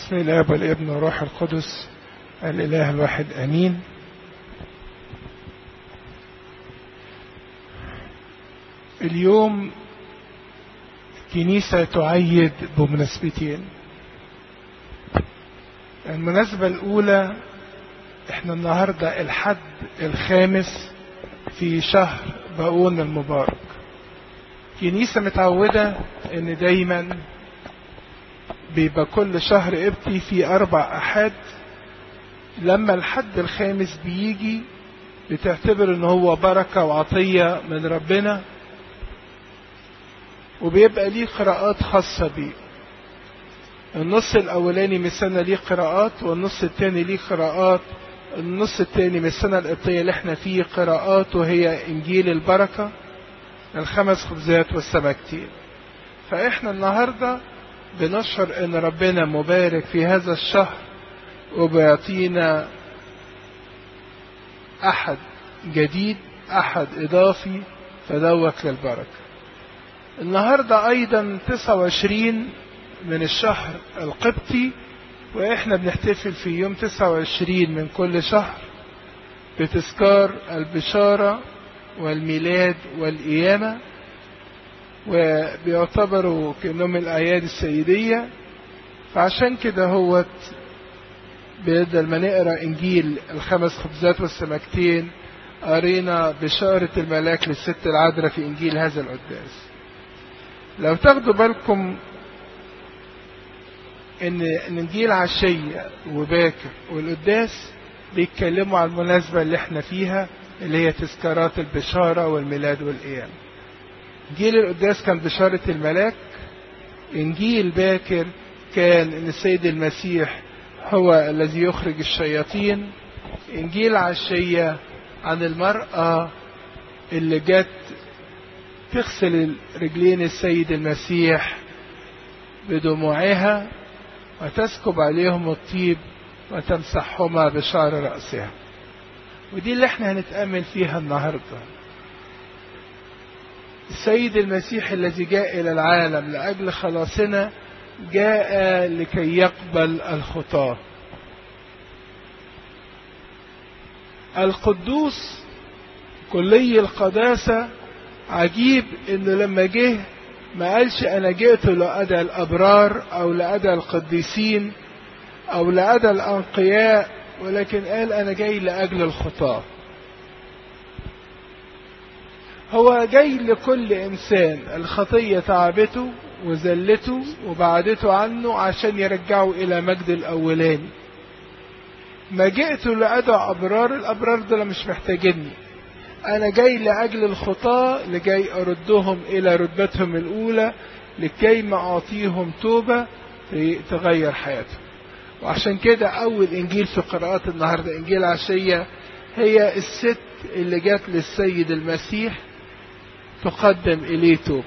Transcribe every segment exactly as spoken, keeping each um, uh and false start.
بسم الله والابن والروح القدس الإله الواحد آمين. اليوم الكنيسة تعيد بمناسبتين. المناسبة الأولى احنا النهاردة الحد الخامس في شهر باقون المبارك. الكنيسة متعودة ان دايما بيبقى كل شهر قبطي في أربع أحد، لما الحد الخامس بيجي بتعتبر ان هو بركة وعطية من ربنا، وبيبقى ليه قراءات خاصة بيه. النص الأولاني من السنة ليه قراءات، والنص الثاني ليه قراءات. النص الثاني من السنة القبطية اللي احنا فيه قراءات، وهي إنجيل البركة، الخمس خبزات والسمكتين. فإحنا النهاردة بنشعر ان ربنا مبارك في هذا الشهر وبيعطينا احد جديد، احد اضافي، فدوك للبركة. النهاردة ايضا تسعة وعشرين من الشهر القبطي، واحنا بنحتفل في يوم تسعة وعشرين من كل شهر بتذكار البشارة والميلاد والقيامة، وبيعتبروا كأنهم الأعياد السيدية. فعشان كده هو بدل ما نقرأ إنجيل الخمس خبزات والسمكتين قرينا بشارة الملاك للست العذراء في إنجيل هذا القداس. لو تاخدوا بالكم إن إنجيل عشية وباكر والقداس بيتكلموا عن المناسبة اللي احنا فيها، اللي هي تذكارات البشارة والميلاد والقيامة. إنجيل القداس كان بشارة الملاك، إنجيل باكر كان إن السيد المسيح هو الذي يخرج الشياطين. إنجيل عشية عن المرأة اللي جت تغسل رجلين السيد المسيح بدموعها وتسكب عليهم الطيب وتمسحهما بشعر رأسها. ودي اللي احنا هنتأمل فيها النهارده. السيد المسيح الذي جاء إلى العالم لأجل خلاصنا جاء لكي يقبل الخطاة. القدوس كلي القداسة عجيب إنه لما جه ما قالش أنا جئت لأدى الأبرار أو لأدى القديسين أو لأدى الأنقياء، ولكن قال أنا جاي لأجل الخطاة. هو جاي لكل إنسان الخطية تعبته وذلته وبعدته عنه عشان يرجعه إلى مجد الأولاني. ما جئت لأدعو أبرار، الأبرار دول مش محتاجيني، أنا جاي لأجل الخطاة، لجاي أردهم إلى رتبتهم الأولى لكي ما أعطيهم توبة تغير حياتهم. وعشان كده أول إنجيل في قراءات النهاردة إنجيل عشية هي الست اللي جات للسيد المسيح تقدم إليه توب.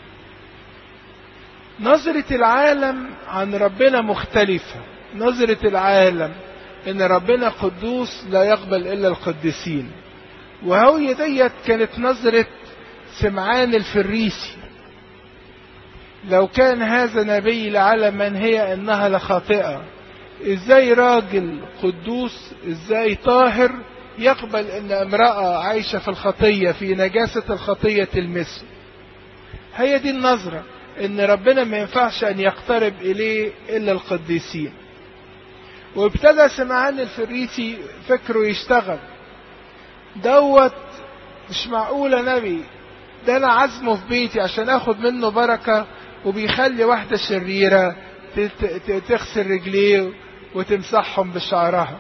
نظرة العالم عن ربنا مختلفة. نظرة العالم إن ربنا قدوس لا يقبل إلا القديسين، وهي ديت كانت نظرة سمعان الفريسي. لو كان هذا نبي لعلم من هي إنها لخاطئة، إزاي راجل قدوس إزاي طاهر يقبل ان امرأة عايشة في الخطية في نجاسة الخطية تلمسه؟ هي دي النظرة، ان ربنا ما ينفعش ان يقترب اليه الا القديسين. وابتدى سمعان الفريسي فكره يشتغل، دوت مش معقولة نبي، ده انا عزمه في بيتي عشان اخد منه بركة، وبيخلي واحدة شريرة تغسل رجليه وتمسحهم بشعرها.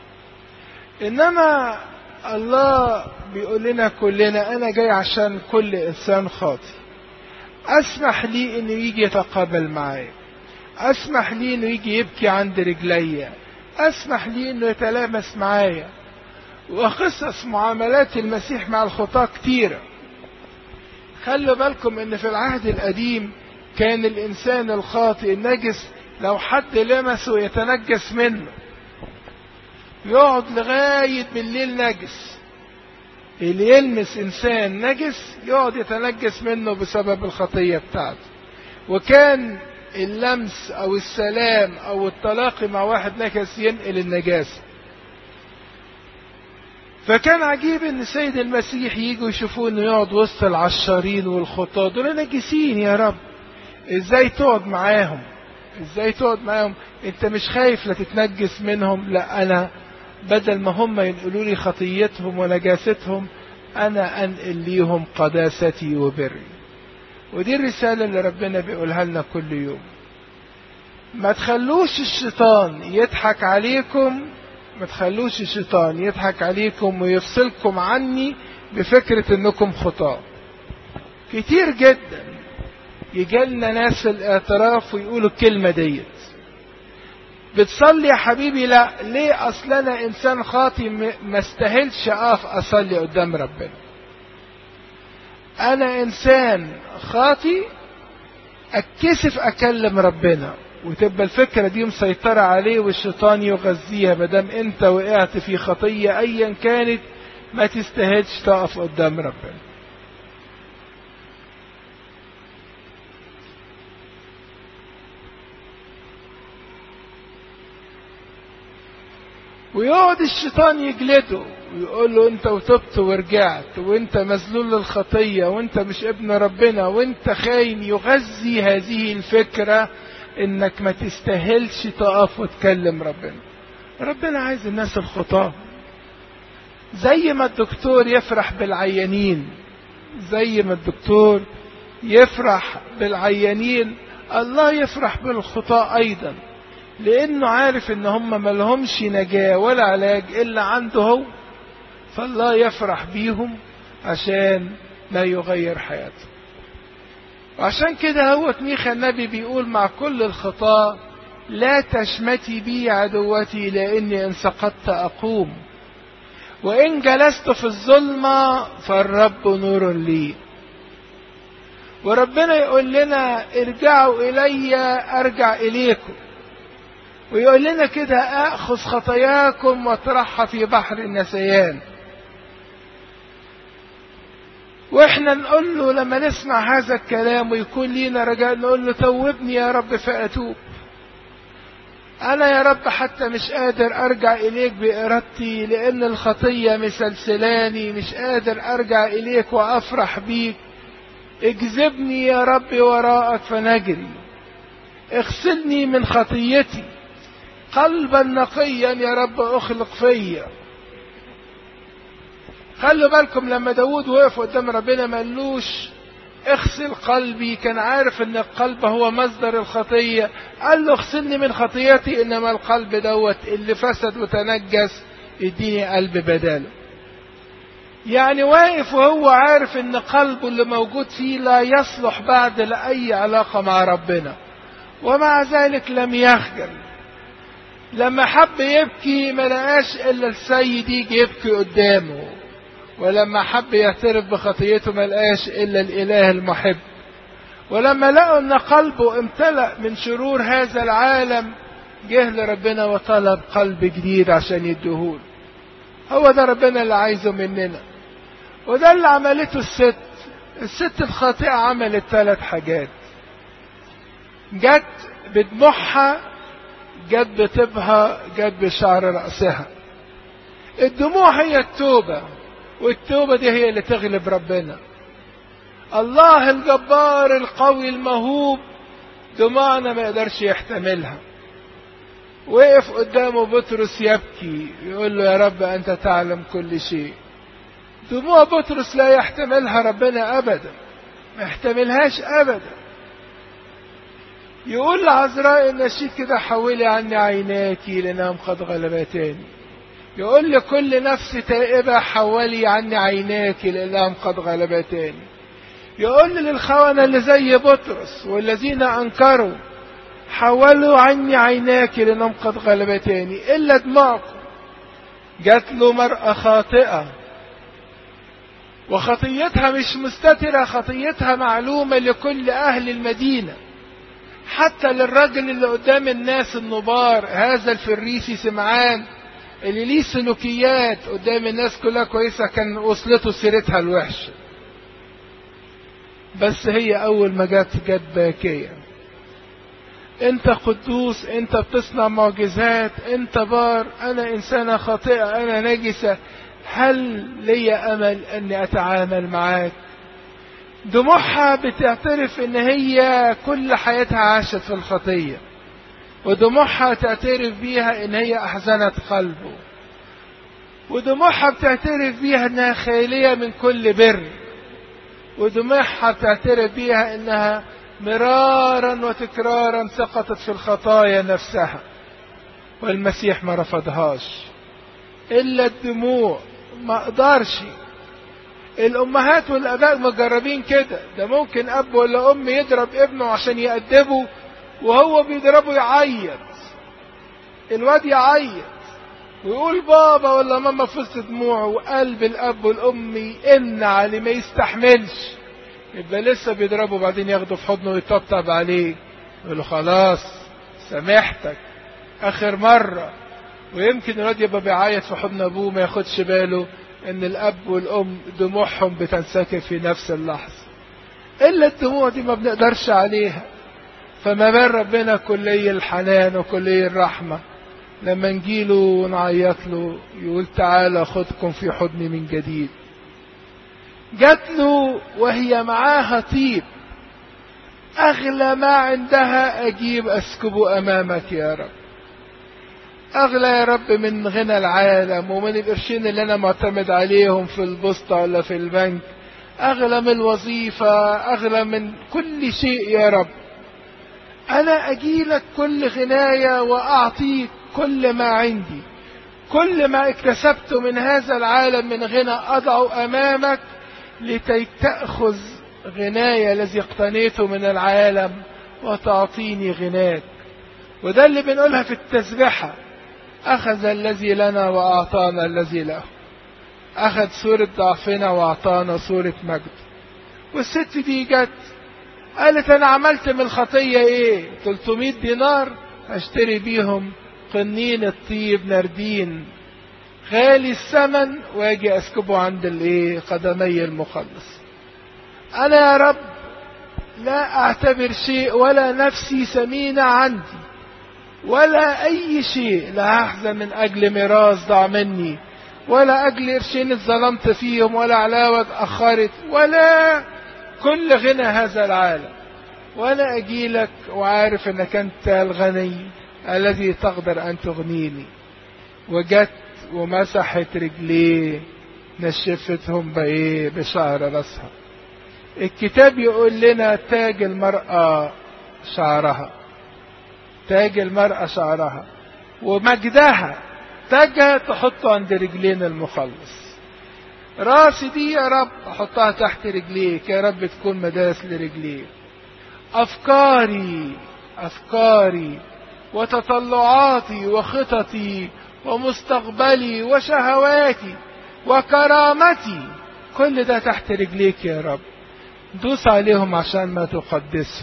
إنما الله بيقول لنا كلنا أنا جاي عشان كل إنسان خاطي. أسمح لي إنه يجي يتقابل معايا، أسمح لي إنه يجي يبكي عند رجليا، أسمح لي إنه يتلامس معايا. وقصص معاملات المسيح مع الخطاة كتيرة. خلوا بالكم إن في العهد القديم كان الإنسان الخاطئ النجس لو حد لمسه يتنجس منه، يقعد لغاية بالليل نجس. اللي يلمس إنسان نجس يقعد يتنجس منه بسبب الخطية بتاعته. وكان اللمس او السلام او التلاقي مع واحد نجس ينقل النجاسة. فكان عجيب ان السيد المسيح يجوا يشوفوه انه يقعد وسط العشارين والخطاة دول نجسين. يا رب ازاي تقعد معاهم؟ ازاي تقعد معاهم؟ انت مش خايف لا تتنجس منهم؟ لا، انا بدل ما هم ينقلوا لي خطيتهم ونجاستهم انا انقل ليهم قداستي وبري. ودي الرسالة اللي ربنا بيقولها لنا كل يوم. ما تخلوش الشيطان يضحك عليكم، ما تخلوش الشيطان يضحك عليكم ويفصلكم عني بفكرة انكم خطاة. كتير جدا يجالنا ناس في الاعتراف ويقولوا الكلمة ديت، بتصلي يا حبيبي؟ لا. ليه؟ اصل انا انسان خاطي ما استاهلش اقف اصلي قدام ربنا. انا انسان خاطي اتكسف اكلم ربنا. وتبقى الفكرة دي مسيطرة عليه والشيطان يغذيها. مادام انت وقعت في خطية ايا كانت ما تستاهلش تقف قدام ربنا. ويقعد الشيطان يجلده ويقول له انت وتبت ورجعت وانت مذلول للخطية وانت مش ابن ربنا وانت خاين. يغذي هذه الفكرة انك ما تستاهلش تقف وتكلم ربنا. ربنا عايز الناس الخطاة. زي ما الدكتور يفرح بالعيانين، زي ما الدكتور يفرح بالعيانين الله يفرح بالخطاة ايضا، لانه عارف ان هم ملهمش نجاة ولا علاج الا عنده هو. فالله يفرح بيهم عشان لا يغير حياته. وعشان كده هو ميخا النبي بيقول مع كل الخطاة لا تشمتي بي عدوتي لاني ان سقطت اقوم وان جلست في الظلمة فالرب نور لي. وربنا يقول لنا ارجعوا الي ارجع اليكم، ويقول لنا كده اخذ خطاياكم واطرحها في بحر النسيان. واحنا نقول له لما نسمع هذا الكلام ويكون لينا رجاء نقول له توبني يا رب فاتوب. انا يا رب حتى مش قادر ارجع اليك بارادتي لان الخطية مسلسلاني، مش قادر ارجع اليك وافرح بيك. اجذبني يا رب وراءك فنجري، اغسلني من خطيتي، قلبا نقيا يا رب اخلق فيا. خلوا بالكم لما داود وقف قدام ربنا ما قالوش اغسل قلبي، كان عارف ان القلب هو مصدر الخطية. قال له اغسلني من خطيتي، انما القلب دوت اللي فسد وتنجس اديني قلب بداله. يعني واقف وهو عارف ان قلبه اللي موجود فيه لا يصلح بعد لأي علاقة مع ربنا، ومع ذلك لم يخجل. لما حب يبكي ما لقاش الا السيد يجي يبكي قدامه، ولما حب يعترف بخطيته ما لقاش الا الاله المحب. ولما لقوا ان قلبه امتلأ من شرور هذا العالم جه لربنا وطلب قلب جديد عشان يديهوله. هو ده ربنا اللي عايزه مننا، وده اللي عملته الست. الست الخاطئة عملت ثلاث حاجات: جت بدموعها، جت بطيبها، جت بشعر رأسها. الدموع هي التوبة، والتوبة دي هي اللي تغلب ربنا. الله الجبار القوي المهوب دموعنا ما يقدرش يحتملها. وقف قدامه بطرس يبكي يقول له يا رب أنت تعلم كل شيء. دموع بطرس لا يحتملها ربنا أبدا، ما يحتملهاش أبدا. يقول لعذراء النشيد كده حولي عني عيناك لأنهم قد غلبتاني. يقول لكل نفس تائبة حولي عني عيناك لأنهم قد غلبتاني. يقول للخونة اللي زي بطرس والذين أنكروا حولوا عني عيناك لأنهم قد غلبتاني. إلا دماغكم. جات له مرأة خاطئة وخطيتها مش مستترة، خطيتها معلومة لكل أهل المدينة، حتى للرجل اللي قدام الناس النبار، هذا الفريسي سمعان اللي ليه سلوكيات قدام الناس كلها كويسة، كان وصلته سيرتها الوحشة. بس هي أول ما جت جت باكية. انت قدوس، انت بتصنع معجزات، انت بار، انا انسانة خاطئة، انا نجسة، هل لي امل اني اتعامل معاك؟ دموعها بتعترف ان هي كل حياتها عاشت في الخطية، ودموعها تعترف بيها ان هي احزنت قلبه، ودموعها بتعترف بيها انها خالية من كل بر، ودموعها بتعترف بيها انها مرارا وتكرارا سقطت في الخطايا نفسها، والمسيح ما رفضهاش الا الدموع. ما اقدرش. الامهات والاباء مجربين كده، ده ممكن اب ولا ام يضرب ابنه عشان يأدبه، وهو بيضربه يعيط، الواد يعيط ويقول بابا ولا ماما في وسط دموعه، وقلب الاب والام يئن عليه ما يستحملش، يبقى لسه بيضربه، بعدين ياخده في حضنه ويطبطب عليه يقول له خلاص سامحتك اخر مرة. ويمكن الواد يبقى بيعيط في حضن ابوه ما ياخدش باله ان الاب والام دموعهم بتنسكب في نفس اللحظة. الا الدموع دي ما بنقدرش عليها، فما بال ربنا كلي الحنان وكلي الرحمة لما نجيله ونعيط له يقول تعالى خدكم في حضني من جديد. جات له وهي معاها طيب، اغلى ما عندها اجيب اسكبه امامك يا رب، اغلى يا رب من غنى العالم ومن القرشين اللي انا معتمد عليهم في البوسطة ولا في البنك، اغلى من الوظيفة، اغلى من كل شيء يا رب. انا اجيلك كل غناية واعطيك كل ما عندي، كل ما اكتسبته من هذا العالم من غنى اضعه امامك لكي تأخذ غناية الذي اقتنيته من العالم وتعطيني غناك. وده اللي بنقولها في التسبيحة، أخذ الذي لنا وأعطانا الذي له، أخذ صورة ضعفنا وأعطانا صورة مجد. والست دي جت قالت أنا عملت من الخطية إيه؟ ثلاثمائة دينار هشتري بيهم قنين الطيب نردين غالي الثمن واجي اسكبه عند الايه قدمي المخلص. انا يا رب لا اعتبر شيء ولا نفسي ثمينة عندي ولا اي شيء، لا احزن من اجل ميراث ضاع مني ولا اجل قرشين اتظلمت فيهم ولا علاوة اتأخرت ولا كل غنى هذا العالم، وانا اجيلك وعارف انك انت الغني الذي تقدر ان تغنيني. وجت ومسحت رجليه نشفتهم بايه بشعر راسها. الكتاب يقول لنا تاج المرأة شعرها، تاج المرأة شعرها، ومجدها تاجها تحطه عند رجلين المخلص. راسي دي يا رب احطها تحت رجليك يا رب تكون مداس لرجليك. افكاري افكاري وتطلعاتي وخططي ومستقبلي وشهواتي وكرامتي كل ده تحت رجليك يا رب، دوس عليهم عشان ما تقدسهم.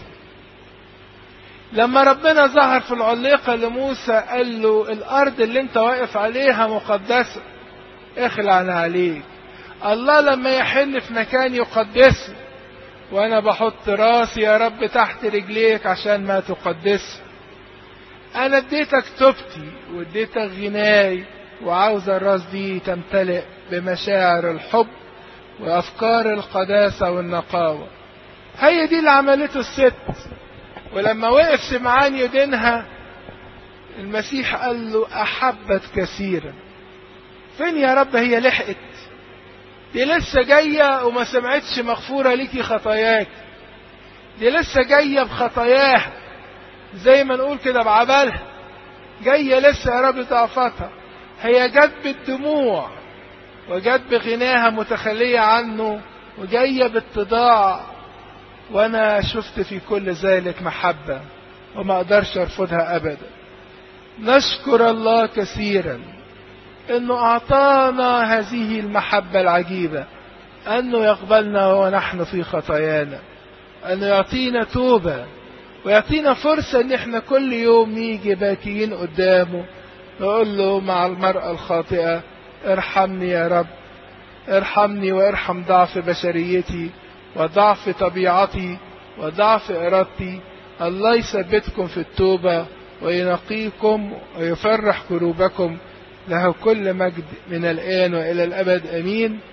لما ربنا ظهر في العليقة لموسى قال له الارض اللي انت واقف عليها مقدسة اخلع عليك. الله لما يحل في مكان يقدسه، وانا بحط راسي يا رب تحت رجليك عشان ما تقدسه. انا اديتك توبتي واديتك غناي، وعاوز الراس دي تمتلئ بمشاعر الحب وافكار القداسة والنقاوة. هي دي اللي عملته الست. ولما وقف سمعان يدينها المسيح قال له احبت كثيرا. فين يا رب هي لحقت؟ دي لسه جاية وما سمعتش مغفورة ليكي خطاياك، دي لسه جاية بخطاياها زي ما نقول كده بعبالها، جاية لسه يا رب ضعفتها. هي جت بالدموع وجت بغناها متخلية عنه وجاية بالتضاع، وانا شفت في كل ذلك محبة وما اقدرش ارفضها ابدا. نشكر الله كثيرا انه اعطانا هذه المحبة العجيبة، انه يقبلنا ونحن في خطايانا، انه يعطينا توبة ويعطينا فرصة ان احنا كل يوم نيجي باكيين قدامه نقول له مع المرأة الخاطئة ارحمني يا رب، ارحمني وارحم ضعف بشريتي وضعف طبيعتي وضعف ارادتي الله يثبتكم في التوبة وينقيكم ويفرح قلوبكم. له كل مجد من الآن وإلى الأبد، أمين.